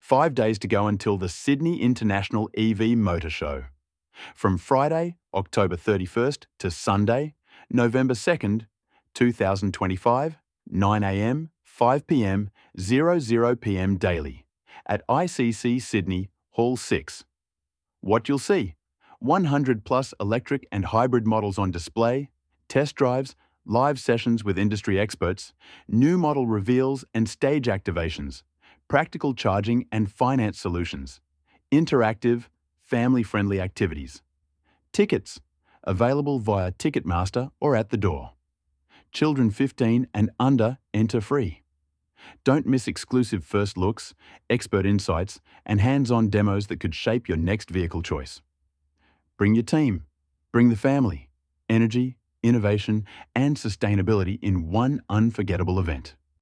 5 days to go until the Sydney International EV Motor Show. From Friday, October 31st to Sunday, November 2nd, 2025, 9am, 5pm, 00pm daily at ICC Sydney, Hall 6. What you'll see: 100 plus electric and hybrid models on display, test drives, live sessions with industry experts, new model reveals and stage activations, practical charging and finance solutions, interactive, family-friendly activities. Tickets, available via Ticketmaster or at the door. Children 15 and under enter free. Don't miss exclusive first looks, expert insights, and hands-on demos that could shape your next vehicle choice. Bring your team, bring the family, energy, innovation, and sustainability in one unforgettable event.